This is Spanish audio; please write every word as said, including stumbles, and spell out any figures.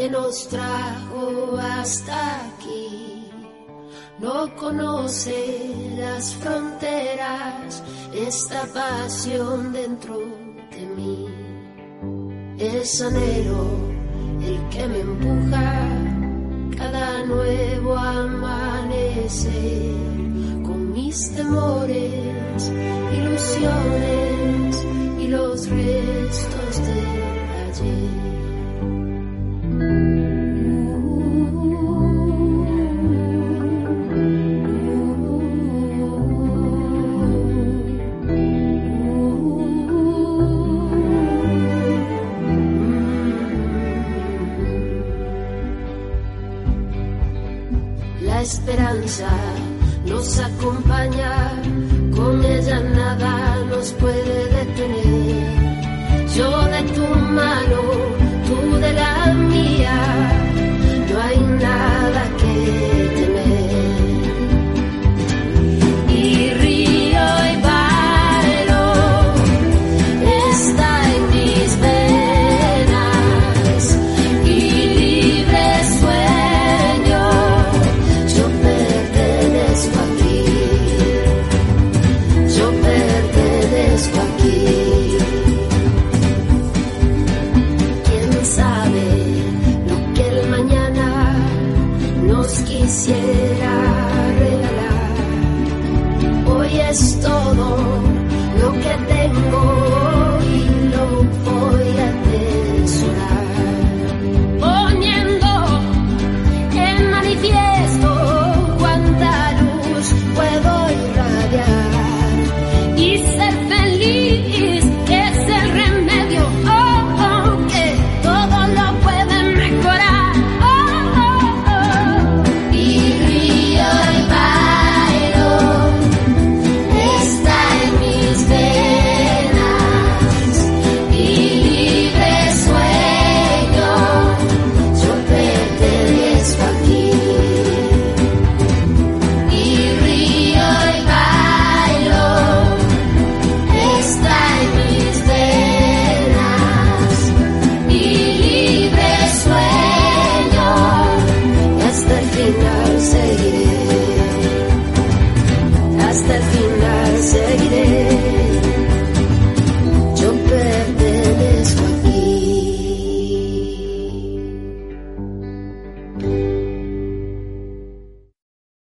que nos trajo hasta aquí. No conoce las fronteras, esta pasión dentro de mí. Es anhelo el que me empuja cada nuevo amanecer, con mis temores, ilusiones y los restos del ayer.